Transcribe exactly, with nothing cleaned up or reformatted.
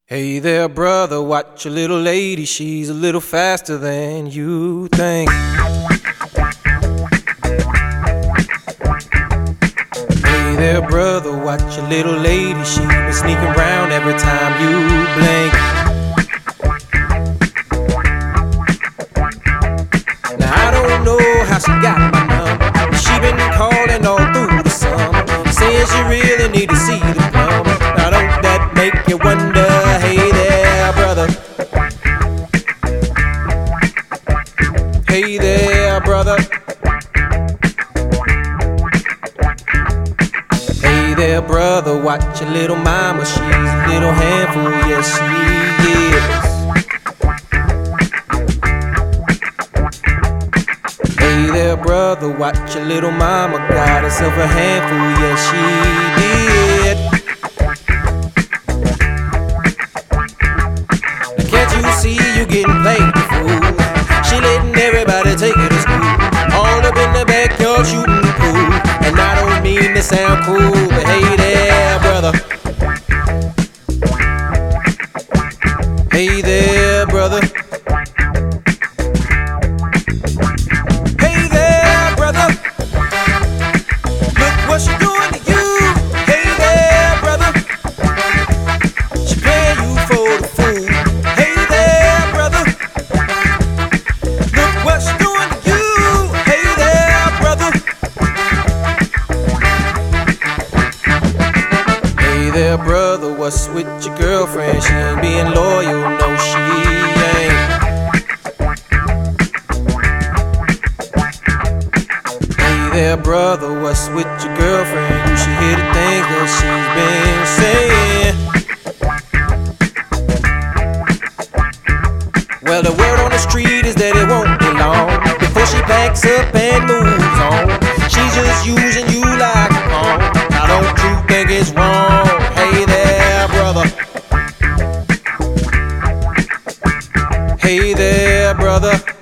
Hey there, brother, watch your little lady, she's a little faster than you think. Hey there, brother, watch your little lady, she been sneaking around every time you blink. Now I don't know how she got my number, but she been calling all through the summer, saying she really need to see the plumber. Now don't that make you wonder? Hey there, brother. Hey there, brother. Hey there, brother, watch your little mama, she's a little handful, yes she is. Hey there, brother, watch your little mama, got herself a handful, yes she did. Now can't you see you getting played the fool? She letting everybody take her to school, all up in the backyard shooting the pool. And I don't mean to sound cool, but hey there, brother. Hey there, brother. Hey there, brother. Look what she doing to you. Hey there, brother. She playing you for the fool. Hey there, brother. Look what she doing to you. Hey there, brother. Hey there, brother, what's with your girlfriend? She ain't being loyal, no she ain't. Hey there, brother, what's with your girlfriend? You should hear the things that she's been saying. Well, the word on the street is that it won't be long before she packs up and moves on. She's just using you like a pawn. Now don't you think it's wrong? Hey there, brother. Hey there, brother.